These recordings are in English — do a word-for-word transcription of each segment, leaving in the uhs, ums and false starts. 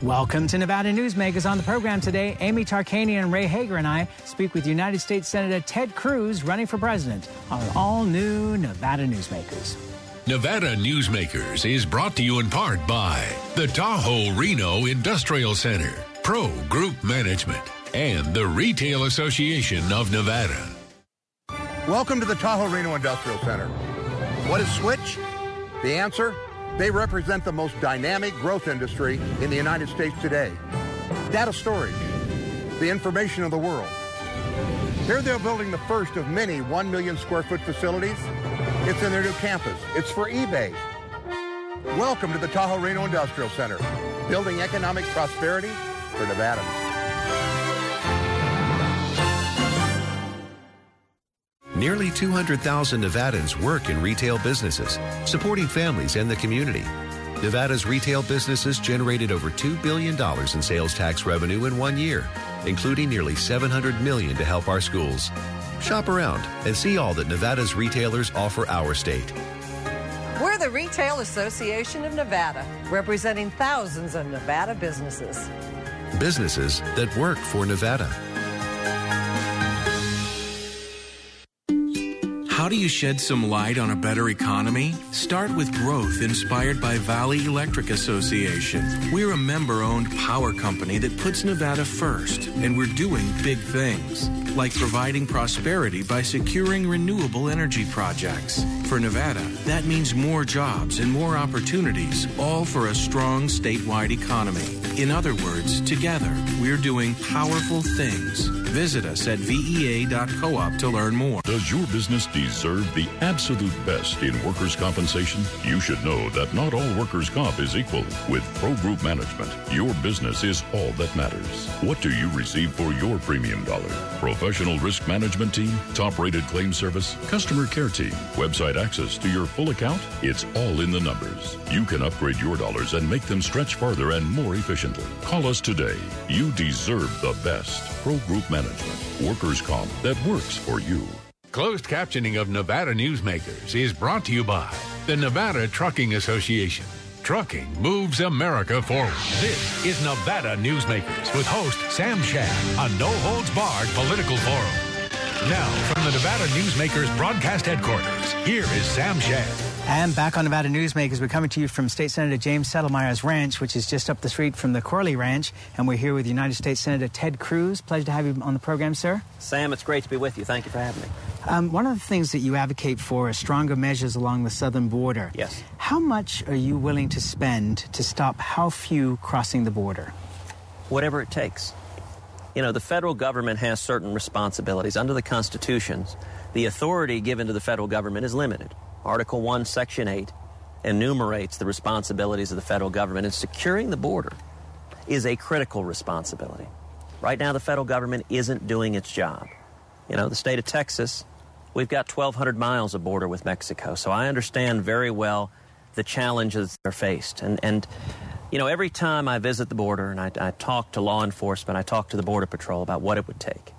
Welcome to Nevada Newsmakers. On the program today, Amy Tarkanian and Ray Hager and I speak with United States Senator Ted Cruz running for president on an all-new Nevada Newsmakers. Nevada Newsmakers is brought to you in part by the Tahoe Reno Industrial Center, Pro Group Management, and the Retail Association of Nevada. Welcome to the Tahoe Reno Industrial Center. What is Switch? The answer? They represent the most dynamic growth industry in the United States today. Data storage, the information of the world. Here they're building the first of many one million square foot facilities. It's in their new campus. It's for eBay. Welcome to the Tahoe Reno Industrial Center, building economic prosperity for Nevada. Nearly two hundred thousand Nevadans work in retail businesses, supporting families and the community. Nevada's retail businesses generated over two billion dollars in sales tax revenue in one year, including nearly seven hundred million dollars to help our schools. Shop around and see all that Nevada's retailers offer our state. We're the Retail Association of Nevada, representing thousands of Nevada businesses. Businesses that work for Nevada. How do you shed some light on a better economy? Start with growth inspired by Valley Electric Association. We're a member-owned power company that puts Nevada first, and we're doing big things, like providing prosperity by securing renewable energy projects. For Nevada, that means more jobs and more opportunities, all for a strong statewide economy. In other words, together, we're doing powerful things. Visit us at V E A dot coop to learn more. Does your business deserve the absolute best in workers' compensation? You should know that not all workers' comp is equal. With Pro Group Management, your business is all that matters. What do you receive for your premium dollar? Professional risk management team, top-rated claim service, customer care team, website access to your full account? It's all in the numbers. You can upgrade your dollars and make them stretch farther and more efficiently. Call us today. You deserve the best. Pro Group Management. Workers' comp that works for you. Closed captioning of Nevada Newsmakers is brought to you by the Nevada Trucking Association. Trucking moves America forward. This is Nevada Newsmakers with host Sam Shad, a no-holds-barred political forum. Now, from the Nevada Newsmakers broadcast headquarters, here is Sam Shad. And back on Nevada Newsmakers, we're coming to you from State Senator James Settlemyre's ranch, which is just up the street from the Corley Ranch. And we're here with United States Senator Ted Cruz. Pleasure to have you on the program, sir. Sam, it's great to be with you. Thank you for having me. Um, one of the things that you advocate for is stronger measures along the southern border. Yes. How much are you willing to spend to stop how few crossing the border? Whatever it takes. You know, the federal government has certain responsibilities. Under the Constitution, the authority given to the federal government is limited. Article one, Section eight enumerates the responsibilities of the federal government, and securing the border is a critical responsibility. Right now, the federal government isn't doing its job. You know, the state of Texas, we've got twelve hundred miles of border with Mexico, so I understand very well the challenges they're faced. And, and you know, every time I visit the border and I, I talk to law enforcement, I talk to the Border Patrol about what it would take,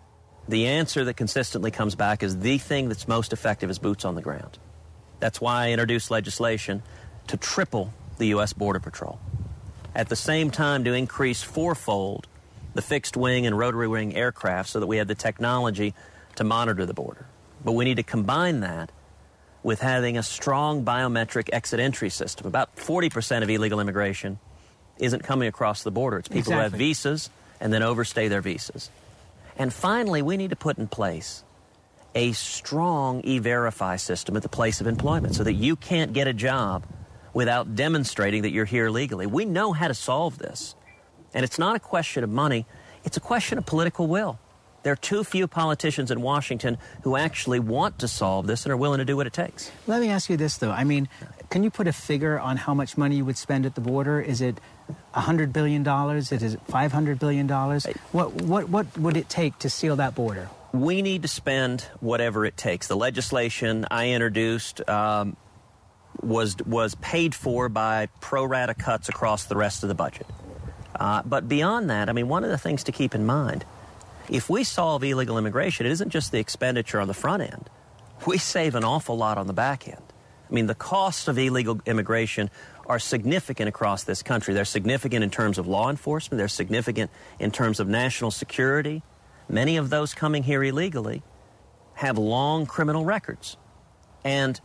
the answer that consistently comes back is the thing that's most effective is boots on the ground. That's why I introduced legislation to triple the U S Border Patrol. At the same time, to increase fourfold the fixed wing and rotary wing aircraft so that we have the technology to monitor the border. But we need to combine that with having a strong biometric exit-entry system. About forty percent of illegal immigration isn't coming across the border. It's people exactly. who have visas and then overstay their visas. And finally, we need to put in place a strong E-Verify system at the place of employment so that you can't get a job without demonstrating that you're here legally. We know how to solve this. And it's not a question of money, it's a question of political will. There are too few politicians in Washington who actually want to solve this and are willing to do what it takes. Let me ask you this, though. I mean, can you put a figure on how much money you would spend at the border? Is it one hundred billion dollars? Is it five hundred billion dollars? What, what, what would it take to seal that border? We need to spend whatever it takes. The legislation I introduced um, was was paid for by pro rata cuts across the rest of the budget. Uh, but beyond that, I mean, one of the things to keep in mind, if we solve illegal immigration, it isn't just the expenditure on the front end. We save an awful lot on the back end. I mean, the costs of illegal immigration are significant across this country. They're significant in terms of law enforcement. They're significant in terms of national security. Many of those coming here illegally have long criminal records. And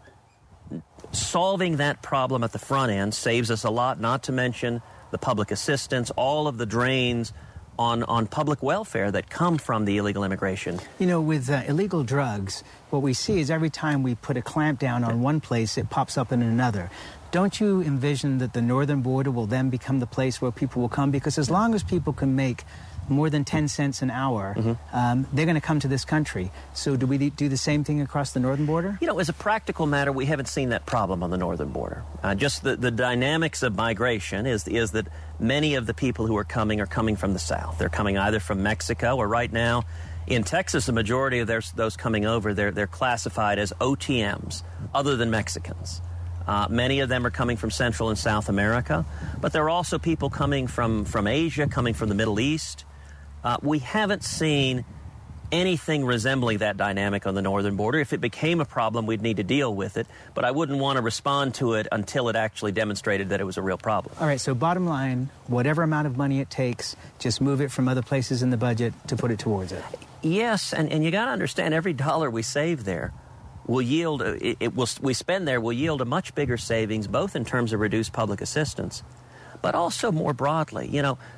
solving that problem at the front end saves us a lot, not to mention the public assistance, all of the drains on, on public welfare that come from the illegal immigration. You know, with uh, illegal drugs, what we see is every time we put a clamp down on one place, it pops up in another. Don't you envision that the northern border will then become the place where people will come? Because as long as people can make more than ten cents an hour, mm-hmm. um, they're going to come to this country. So do we do the same thing across the northern border? You know, as a practical matter, we haven't seen that problem on the northern border. Uh, just the, the dynamics of migration is, is that many of the people who are coming are coming from the south. They're coming either from Mexico, or right now in Texas, a majority of their, those coming over, they're, they're classified as O T Ms, other than Mexicans. Uh, many of them are coming from Central and South America, but there are also people coming from, from Asia, coming from the Middle East. Uh, we haven't seen anything resembling that dynamic on the northern border. If it became a problem, we'd need to deal with it, but I wouldn't want to respond to it until it actually demonstrated that it was a real problem. All right, so bottom line, whatever amount of money it takes, just move it from other places in the budget to put it towards it. Yes, and, and you got to understand, every dollar we save there will yield, it, it will, we spend there will yield a much bigger savings, both in terms of reduced public assistance, but also more broadly. You know,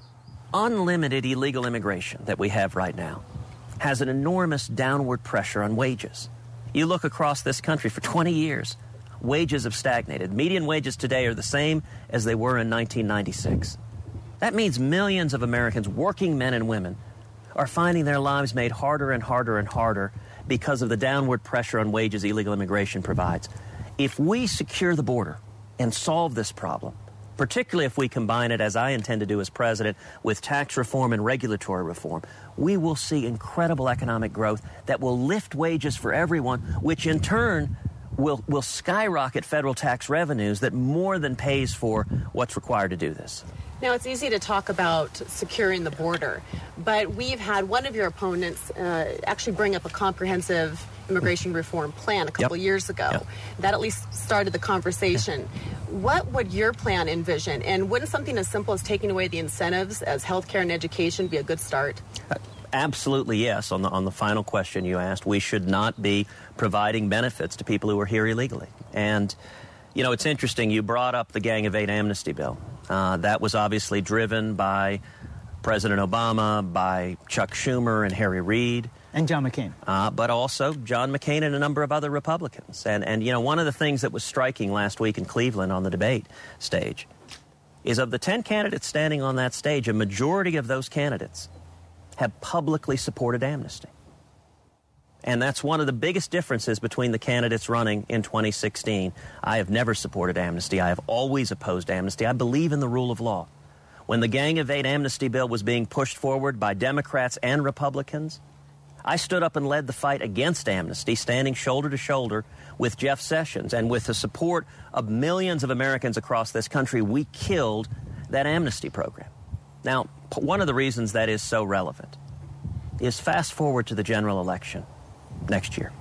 unlimited illegal immigration that we have right now has an enormous downward pressure on wages. You look across this country, for twenty years, wages have stagnated. Median wages today are the same as they were in nineteen ninety-six. That means millions of Americans, working men and women, are finding their lives made harder and harder and harder because of the downward pressure on wages illegal immigration provides. If we secure the border and solve this problem, particularly if we combine it, as I intend to do as president, with tax reform and regulatory reform, we will see incredible economic growth that will lift wages for everyone, which in turn will, will skyrocket federal tax revenues that more than pays for what's required to do this. Now, it's easy to talk about securing the border, but we've had one of your opponents uh, actually bring up a comprehensive immigration reform plan a couple yep. years ago. Yep. That at least started the conversation. What would your plan envision? And wouldn't something as simple as taking away the incentives as healthcare and education be a good start? Uh, absolutely, yes. On the, on the final question you asked, we should not be providing benefits to people who are here illegally. And, you know, it's interesting, you brought up the Gang of Eight amnesty bill. Uh, that was obviously driven by President Obama, by Chuck Schumer and Harry Reid. And John McCain. Uh, but also John McCain and a number of other Republicans. And, and, you know, one of the things that was striking last week in Cleveland on the debate stage is of the ten candidates standing on that stage, a majority of those candidates have publicly supported amnesty. And that's one of the biggest differences between the candidates running in twenty sixteen. I have never supported amnesty. I have always opposed amnesty. I believe in the rule of law. When the Gang of Eight amnesty bill was being pushed forward by Democrats and Republicans, I stood up and led the fight against amnesty, standing shoulder to shoulder with Jeff Sessions. And with the support of millions of Americans across this country, we killed that amnesty program. Now, one of the reasons that is so relevant is fast forward to the general election next year.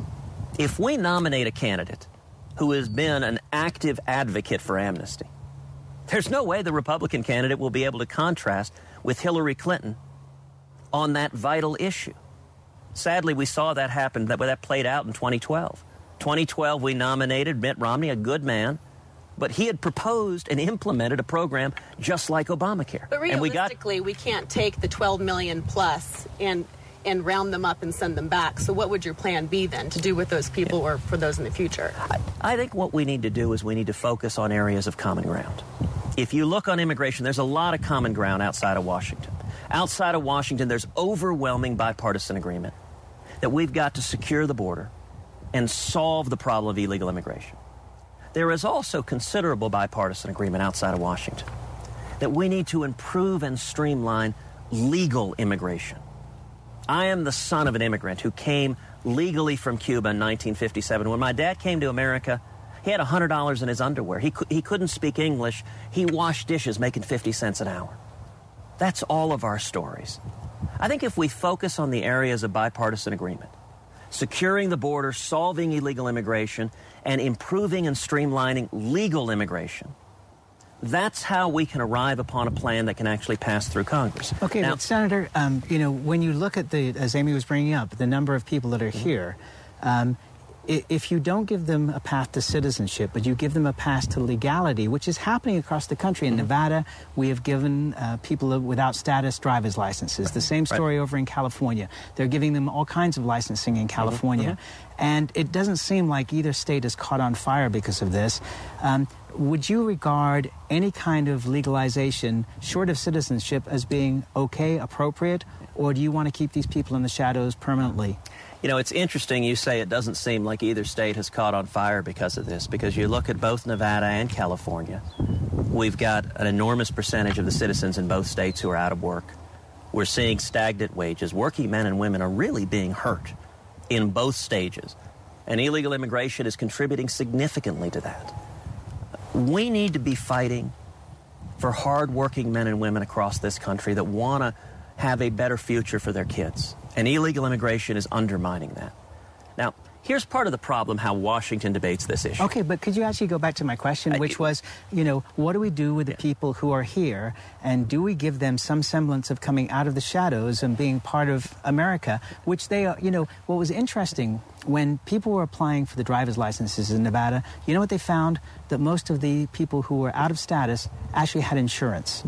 If we nominate a candidate who has been an active advocate for amnesty, there's no way the Republican candidate will be able to contrast with Hillary Clinton on that vital issue. Sadly, we saw that happen, that, that played out in twenty twelve. twenty twelve, we nominated Mitt Romney, a good man, but he had proposed and implemented a program just like Obamacare. But realistically, and we, got, we can't take the twelve million plus and and round them up and send them back. So what would your plan be then to do with those people yeah. or for those in the future? I, I think what we need to do is we need to focus on areas of common ground. If you look on immigration, there's a lot of common ground outside of Washington. Outside of Washington, there's overwhelming bipartisan agreement that we've got to secure the border and solve the problem of illegal immigration. There is also considerable bipartisan agreement outside of Washington that we need to improve and streamline legal immigration. I am the son of an immigrant who came legally from Cuba in nineteen fifty-seven. When my dad came to America, he had one hundred dollars in his underwear. He, he couldn't speak English. He washed dishes making fifty cents an hour. That's all of our stories. I think if we focus on the areas of bipartisan agreement, securing the border, solving illegal immigration, and improving and streamlining legal immigration. That's how we can arrive upon a plan that can actually pass through Congress. Okay, now, but Senator, um, you know, when you look at the, as Amy was bringing up, the number of people that are here, um, if you don't give them a path to citizenship, but you give them a path to legality, which is happening across the country. In mm-hmm. Nevada, we have given uh, people without status driver's licenses. The same story right. over in California. They're giving them all kinds of licensing in California. Mm-hmm. And it doesn't seem like either state is caught on fire because of this. Um, would you regard any kind of legalization, short of citizenship, as being okay, appropriate, or do you want to keep these people in the shadows permanently? You know, it's interesting you say it doesn't seem like either state has caught on fire because of this, because you look at both Nevada and California. We've got an enormous percentage of the citizens in both states who are out of work. We're seeing stagnant wages. Working men and women are really being hurt in both stages, and illegal immigration is contributing significantly to that. We need to be fighting for hard-working men and women across this country that want to have a better future for their kids. And illegal immigration is undermining that. Now, here's part of the problem how Washington debates this issue. Okay, but could you actually go back to my question, which was, you know, what do we do with the yeah. people who are here, and do we give them some semblance of coming out of the shadows and being part of America, which they are, you know, what was interesting, when people were applying for the driver's licenses in Nevada, you know what they found? That most of the people who were out of status actually had insurance.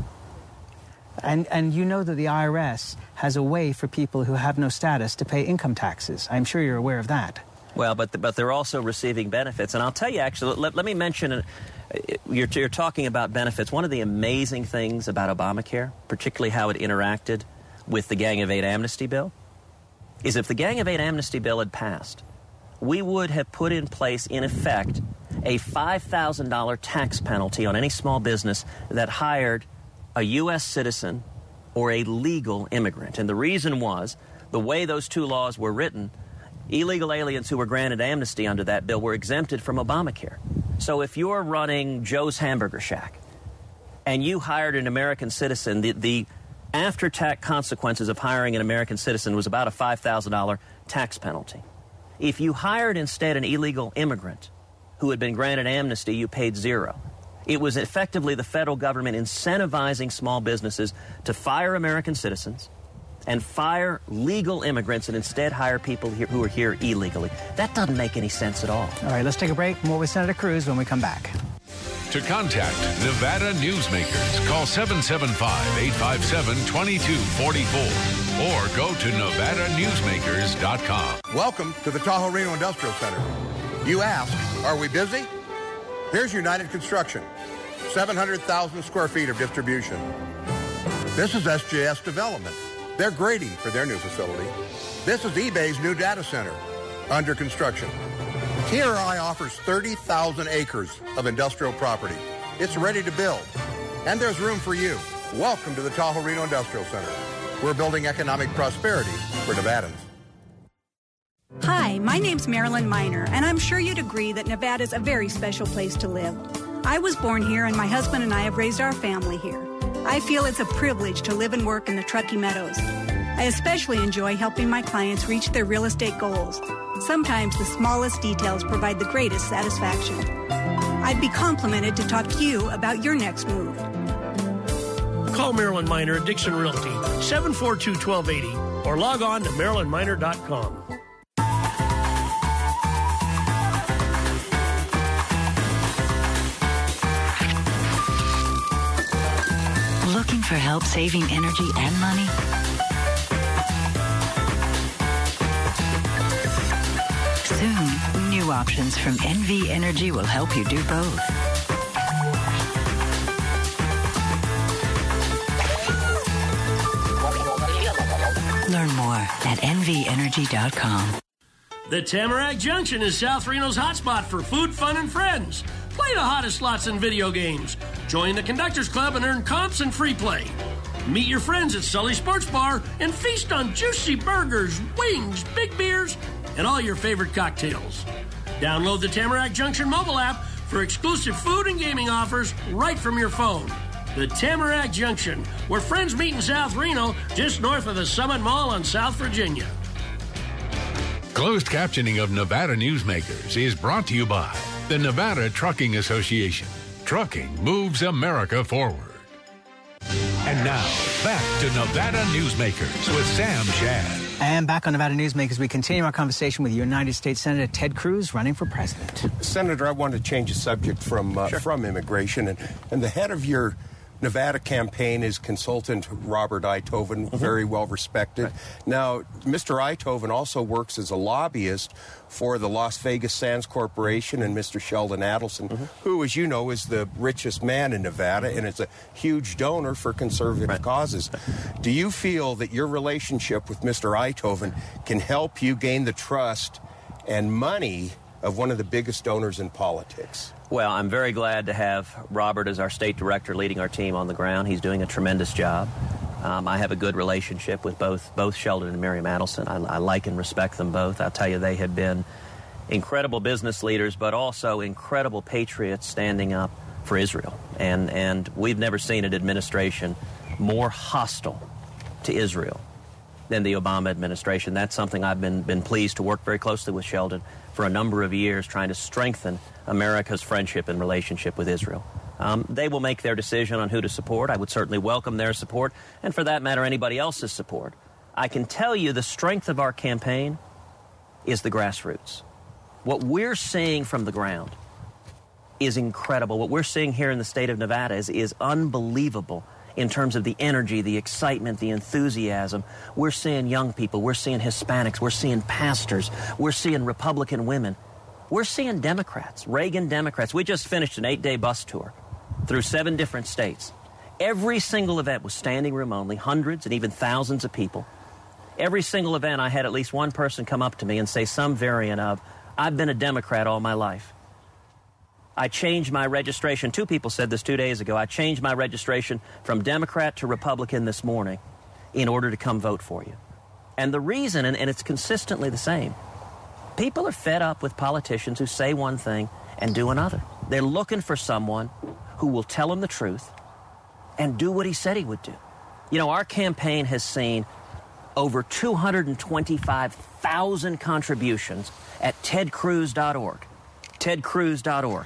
And and you know that the I R S has a way for people who have no status to pay income taxes. I'm sure you're aware of that. Well, but the, but they're also receiving benefits. And I'll tell you, actually, let, let me mention, uh, you're, you're talking about benefits. One of the amazing things about Obamacare, particularly how it interacted with the Gang of Eight amnesty bill, is if the Gang of Eight amnesty bill had passed, we would have put in place, in effect, a five thousand dollars tax penalty on any small business that hired a U S citizen or a legal immigrant. And the reason was, the way those two laws were written, illegal aliens who were granted amnesty under that bill were exempted from Obamacare. So if you're running Joe's Hamburger Shack and you hired an American citizen, the, the after-tax consequences of hiring an American citizen was about a five thousand dollars tax penalty. If you hired instead an illegal immigrant who had been granted amnesty, you paid zero. It was effectively the federal government incentivizing small businesses to fire American citizens and fire legal immigrants and instead hire people here who are here illegally. That doesn't make any sense at all. All right, let's take a break. More with Senator Cruz when we come back. To contact Nevada Newsmakers, call seven seven five, eight five seven, two two four four or go to nevada newsmakers dot com. Welcome to the Tahoe Reno Industrial Center. You ask, are we busy? Here's United Construction, seven hundred thousand square feet of distribution. This is S J S Development. They're grading for their new facility. This is eBay's new data center, under construction. T R I offers thirty thousand acres of industrial property. It's ready to build, and there's room for you. Welcome to the Tahoe Reno Industrial Center. We're building economic prosperity for Nevadans. Hi, my name's Marilyn Miner, and I'm sure you'd agree that Nevada's a very special place to live. I was born here, and my husband and I have raised our family here. I feel it's a privilege to live and work in the Truckee Meadows. I especially enjoy helping my clients reach their real estate goals. Sometimes the smallest details provide the greatest satisfaction. I'd be complimented to talk to you about your next move. Call Marilyn Miner at Dixon Realty, seven four two, one two eight zero, or log on to marilyn miner dot com. Looking for help saving energy and money? Soon, new options from N V Energy will help you do both. Learn more at N V energy dot com. The Tamarack Junction is South Reno's hotspot for food, fun, and friends. Play the hottest slots and video games. Join the Conductors Club and earn comps and free play. Meet your friends at Sully Sports Bar and feast on juicy burgers, wings, big beers, and all your favorite cocktails. Download the Tamarack Junction mobile app for exclusive food and gaming offers right from your phone. The Tamarack Junction, where friends meet in South Reno, just north of the Summit Mall on South Virginia. Closed captioning of Nevada Newsmakers is brought to you by the Nevada Trucking Association. Trucking moves America forward. And now, back to Nevada Newsmakers with Sam Shad. And back on Nevada Newsmakers, we continue our conversation with United States Senator Ted Cruz, running for president. Senator, I want to change the subject from uh, Sure. from immigration. And, and the head of your Nevada campaign is consultant Robert Eitoven, mm-hmm. very well respected. Right. Now, Mister Eitoven also works as a lobbyist for the Las Vegas Sands Corporation and Mister Sheldon Adelson, mm-hmm. who, as you know, is the richest man in Nevada and is a huge donor for conservative right. causes. Do you feel that your relationship with Mister Eitoven can help you gain the trust and money of one of the biggest donors in politics? Well, I'm very glad to have Robert as our state director leading our team on the ground. He's doing a tremendous job. Um, I have a good relationship with both both Sheldon and Miriam Adelson. I, I like and respect them both. I'll tell you, they have been incredible business leaders, but also incredible patriots standing up for Israel. And, and we've never seen an administration more hostile to Israel than the Obama administration. That's something I've been, been pleased to work very closely with Sheldon for a number of years, trying to strengthen America's friendship and relationship with Israel. Um, they will make their decision on who to support. I would certainly welcome their support, and for that matter, anybody else's support. I can tell you the strength of our campaign is the grassroots. What we're seeing from the ground is incredible. What we're seeing here in the state of Nevada is, is unbelievable in terms of the energy, the excitement, the enthusiasm. We're seeing young people, we're seeing Hispanics, we're seeing pastors, we're seeing Republican women. We're seeing Democrats, Reagan Democrats. We just finished an eight-day bus tour through seven different states. Every single event was standing room only, hundreds and even thousands of people. Every single event, I had at least one person come up to me and say some variant of, I've been a Democrat all my life. I changed my registration. Two people said this two days ago. I changed my registration from Democrat to Republican this morning in order to come vote for you. And the reason, and, and it's consistently the same, people are fed up with politicians who say one thing and do another. They're looking for someone who will tell them the truth and do what he said he would do. You know, our campaign has seen over two hundred twenty-five thousand contributions at ted cruz dot org. ted cruz dot org.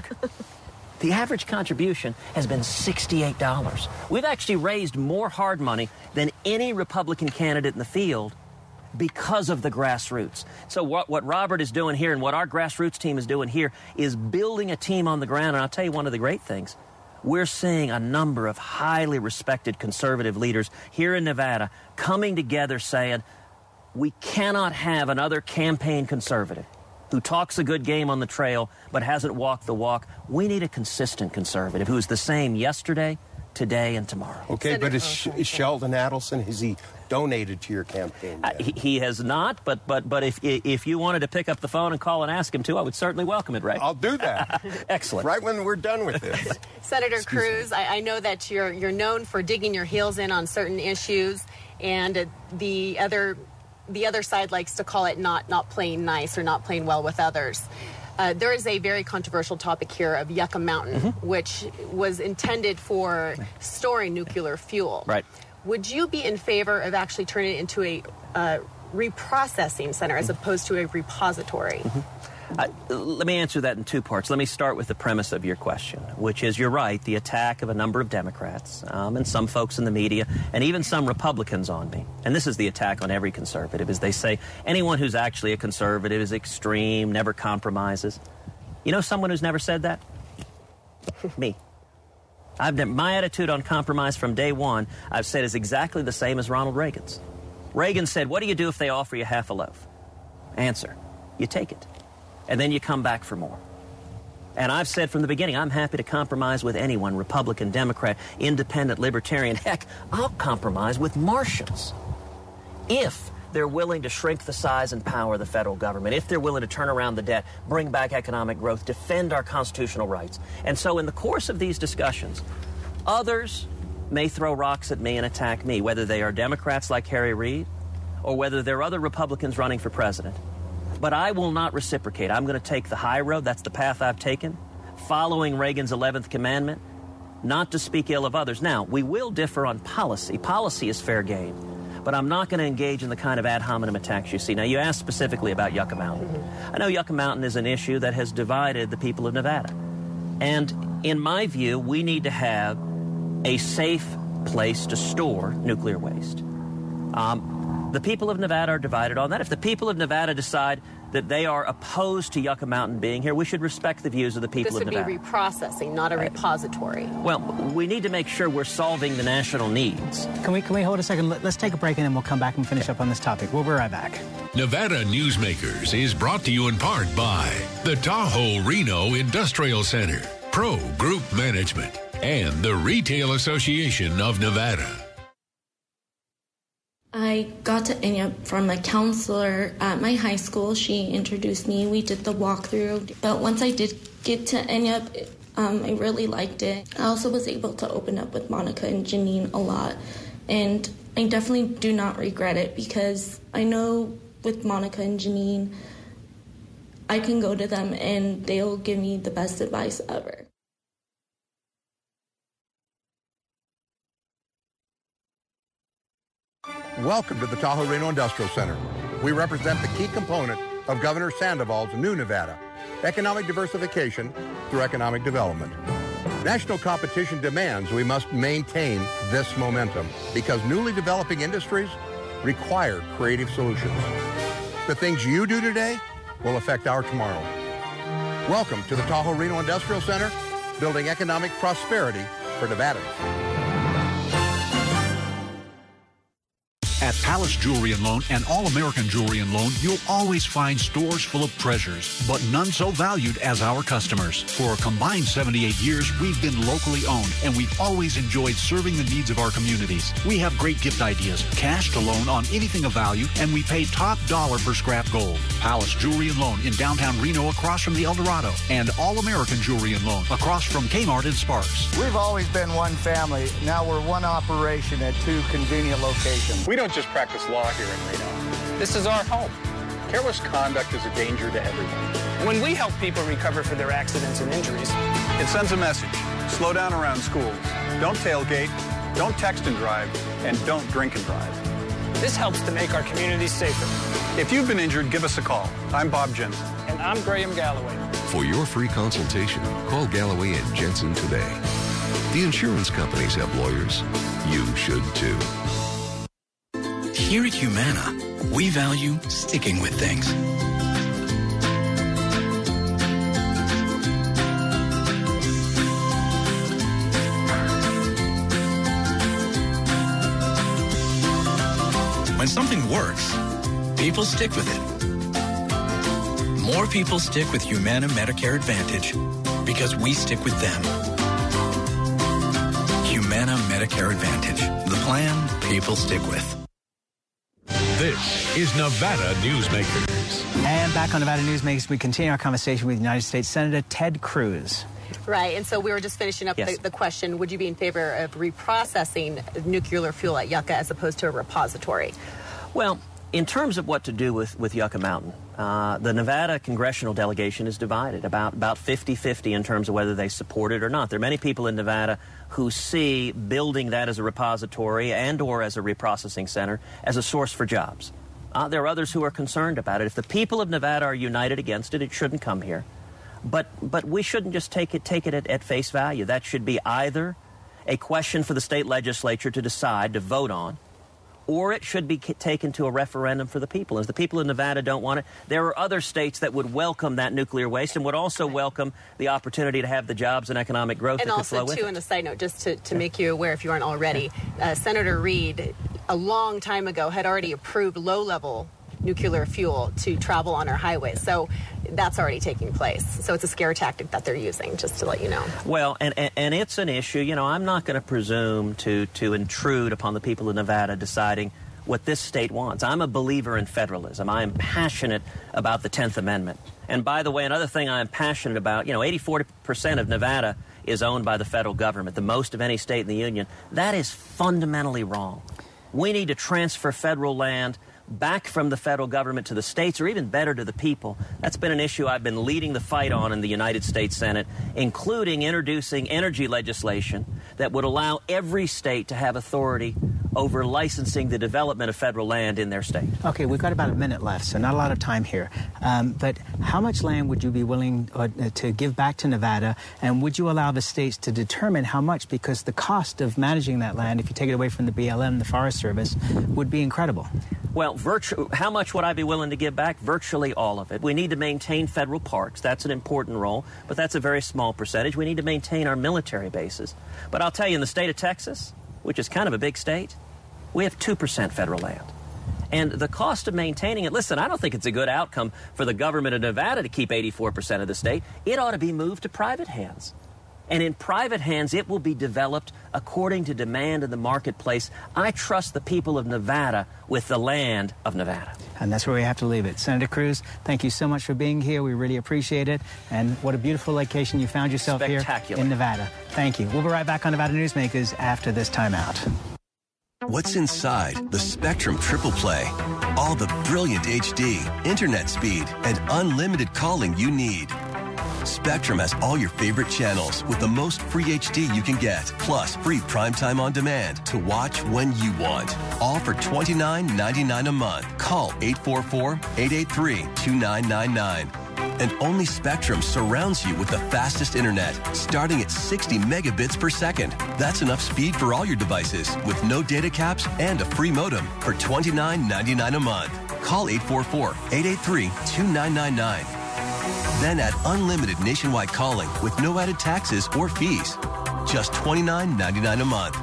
The average contribution has been sixty-eight dollars. We've actually raised more hard money than any Republican candidate in the field because of the grassroots. So what, what Robert is doing here and what our grassroots team is doing here is building a team on the ground. And I'll tell you one of the great things. We're seeing a number of highly respected conservative leaders here in Nevada coming together saying, we cannot have another campaign conservative who talks a good game on the trail but hasn't walked the walk. We need a consistent conservative who is the same yesterday, today, and tomorrow. Okay, but is, Sh- is Sheldon Adelson, has he donated to your campaign yet? Uh, he, he has not, but but but if if you wanted to pick up the phone and call and ask him to, I would certainly welcome it, Ray. I'll do that. Excellent. Right when we're done with this. Senator Cruz, I, I know that you're you're known for digging your heels in on certain issues, and uh, the other the other side likes to call it not not playing nice or not playing well with others. Uh, there is a very controversial topic here of Yucca Mountain, mm-hmm. which was intended for storing nuclear fuel. Right. Would you be in favor of actually turning it into a uh, reprocessing center as opposed to a repository? Mm-hmm. Uh, let me answer that in two parts. Let me start with the premise of your question, which is, you're right, the attack of a number of Democrats um, and some folks in the media and even some Republicans on me. And this is the attack on every conservative, is they say anyone who's actually a conservative is extreme, never compromises. You know someone who's never said that? Me. I've never, my attitude on compromise from day one, I've said, is exactly the same as Ronald Reagan's. Reagan said, what do you do if they offer you half a loaf? Answer, you take it. And then you come back for more. And I've said from the beginning, I'm happy to compromise with anyone, Republican, Democrat, Independent, Libertarian. Heck, I'll compromise with Martians if they're willing to shrink the size and power of the federal government, if they're willing to turn around the debt, bring back economic growth, defend our constitutional rights. And so in the course of these discussions, others may throw rocks at me and attack me, whether they are Democrats like Harry Reid or whether they're other Republicans running for president. But I will not reciprocate. I'm going to take the high road. That's the path I've taken, following Reagan's eleventh commandment, not to speak ill of others. Now, we will differ on policy. Policy is fair game. but I'm not going to engage in the kind of ad hominem attacks you see. Now, you asked specifically about Yucca Mountain. I know Yucca Mountain is an issue that has divided the people of Nevada. And in my view, we need to have a safe place to store nuclear waste. Um, the people of Nevada are divided on that. If the people of Nevada decide that they are opposed to Yucca Mountain being here, we should respect the views of the people of Nevada. This would be reprocessing, not a right. repository. Well, we need to make sure we're solving the national needs. Can we, can we hold a second? Let's take a break and then we'll come back and finish up on this topic. We'll be right back. Nevada Newsmakers is brought to you in part by the Tahoe Reno Industrial Center, Pro Group Management, and the Retail Association of Nevada. I got to Inyup from a counselor at my high school. She introduced me. We did the walkthrough. But once I did get to Inyup, um, I really liked it. I also was able to open up with Monica and Janine a lot. And I definitely do not regret it because I know with Monica and Janine, I can go to them and they'll give me the best advice ever. Welcome to the Tahoe Reno Industrial Center. We represent the key component of Governor Sandoval's new Nevada, economic diversification through economic development. National competition demands we must maintain this momentum because newly developing industries require creative solutions. The things you do today will affect our tomorrow. Welcome to the Tahoe Reno Industrial Center, building economic prosperity for Nevadans. At Palace Jewelry and Loan and All-American Jewelry and Loan, you'll always find stores full of treasures, but none so valued as our customers. For a combined seventy-eight years, we've been locally owned, and we've always enjoyed serving the needs of our communities. We have great gift ideas, cash to loan on anything of value, and we pay top dollar for scrap gold. Palace Jewelry and Loan in downtown Reno across from the El Dorado, and All-American Jewelry and Loan across from Kmart and Sparks. We've always been one family. Now we're one operation at two convenient locations. We don't just practice law here in Reno. This is our home. Careless conduct is a danger to everyone. When we help people recover for their accidents and injuries, it sends a message. Slow down around schools. Don't tailgate. Don't text and drive. And don't drink and drive. This helps to make our communities safer. If you've been injured, give us a call. I'm Bob Jensen. And I'm Graham Galloway. For your free consultation, call Galloway and Jensen today. The insurance companies have lawyers. You should too. Here at Humana, we value sticking with things. When something works, people stick with it. More people stick with Humana Medicare Advantage because we stick with them. Humana Medicare Advantage, the plan people stick with. This is Nevada Newsmakers. And back on Nevada Newsmakers, we continue our conversation with United States Senator Ted Cruz. Right, and so we were just finishing up yes. the, the question, would you be in favor of reprocessing nuclear fuel at Yucca as opposed to a repository? Well, in terms of what to do with, with Yucca Mountain, uh, the Nevada congressional delegation is divided, about about fifty-fifty in terms of whether they support it or not. There are many people in Nevada who see building that as a repository and or as a reprocessing center as a source for jobs. Uh, there are others who are concerned about it. If the people of Nevada are united against it, it shouldn't come here. But but we shouldn't just take it take it at, at face value. That should be either a question for the state legislature to decide, to vote on, or it should be taken to a referendum for the people. If the people of Nevada don't want it, there are other states that would welcome that nuclear waste and would also right. welcome the opportunity to have the jobs and economic growth and that also, could flow with too, it. on a side note, just to, to yeah. make you aware, if you aren't already, uh, Senator Reid, a long time ago, had already approved low-level nuclear fuel to travel on our highways. So that's already taking place. So it's a scare tactic that they're using, just to let you know. Well, and, and, and it's an issue. You know, I'm not going to presume to, to intrude upon the people of Nevada deciding what this state wants. I'm a believer in federalism. I am passionate about the tenth Amendment. And by the way, another thing I'm passionate about, you know, eighty-four percent of Nevada is owned by the federal government, the most of any state in the union. That is fundamentally wrong. We need to transfer federal land back from the federal government to the states, or even better, to the people. That's been an issue I've been leading the fight on in the United States Senate, including introducing energy legislation that would allow every state to have authority over licensing the development of federal land in their state. Okay, we've got about a minute left, so not a lot of time here. Um, but how much land would you be willing uh, to give back to Nevada, and would you allow the states to determine how much? Because the cost of managing that land, if you take it away from the B L M, the Forest Service, would be incredible. Well, virtu- how much would I be willing to give back? Virtually all of it. We need to maintain federal parks. That's an important role, but that's a very small percentage. We need to maintain our military bases. But I'll tell you, in the state of Texas, which is kind of a big state, we have two percent federal land. And the cost of maintaining it, listen, I don't think it's a good outcome for the government of Nevada to keep eighty-four percent of the state. It ought to be moved to private hands. And in private hands, it will be developed according to demand in the marketplace. I trust the people of Nevada with the land of Nevada. And that's where we have to leave it. Senator Cruz, thank you so much for being here. We really appreciate it. And what a beautiful location you found yourself here in Nevada. Thank you. We'll be right back on Nevada Newsmakers after this timeout. What's inside the Spectrum Triple Play? All the brilliant H D, internet speed, and unlimited calling you need. Spectrum has all your favorite channels with the most free H D you can get, plus free primetime on demand to watch when you want. All for twenty-nine ninety-nine a month. Call eight four four, eight eight three, two nine nine nine. And only Spectrum surrounds you with the fastest internet, starting at sixty megabits per second. That's enough speed for all your devices with no data caps and a free modem for twenty-nine ninety-nine a month. Call eight four four, eight eight three, two nine nine nine. Then add unlimited nationwide calling with no added taxes or fees. Just twenty-nine ninety-nine a month.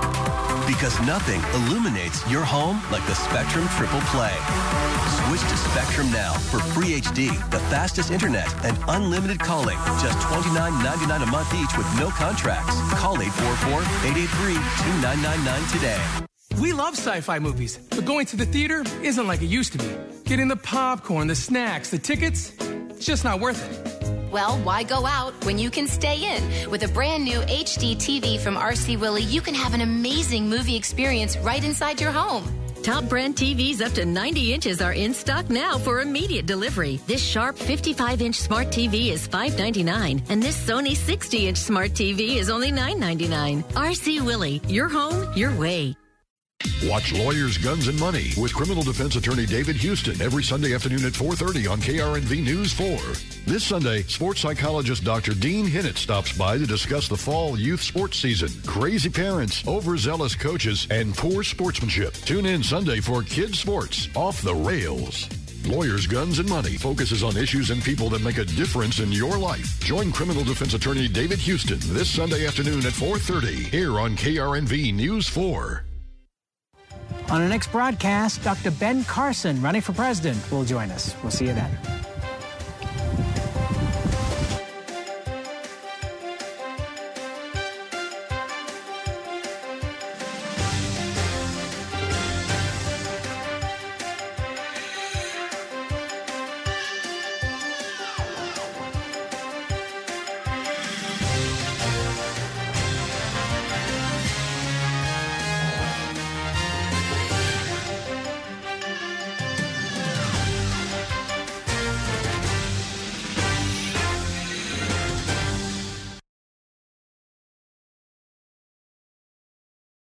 Because nothing illuminates your home like the Spectrum Triple Play. Switch to Spectrum now for free H D, the fastest internet, and unlimited calling. Just twenty-nine ninety-nine a month each with no contracts. Call eight four four, eight eight three, two nine nine nine today. We love sci-fi movies, but going to the theater isn't like it used to be. Getting the popcorn, the snacks, the tickets, it's just not worth it. Well, why go out when you can stay in? With a brand new H D T V from R C Willey, you can have an amazing movie experience right inside your home. Top brand T Vs up to ninety inches are in stock now for immediate delivery. This Sharp fifty-five inch smart T V is five ninety-nine, and this Sony sixty inch smart T V is only nine ninety-nine. R C Willey, your home, your way. Watch Lawyers, Guns, and Money with criminal defense attorney David Houston every Sunday afternoon at four thirty on K R N V News four. This Sunday, sports psychologist Doctor Dean Hinnett stops by to discuss the fall youth sports season, crazy parents, overzealous coaches, and poor sportsmanship. Tune in Sunday for Kids Sports Off the Rails. Lawyers, Guns, and Money focuses on issues and people that make a difference in your life. Join criminal defense attorney David Houston this Sunday afternoon at four thirty here on K R N V News four. On our next broadcast, Doctor Ben Carson, running for president, will join us. We'll see you then.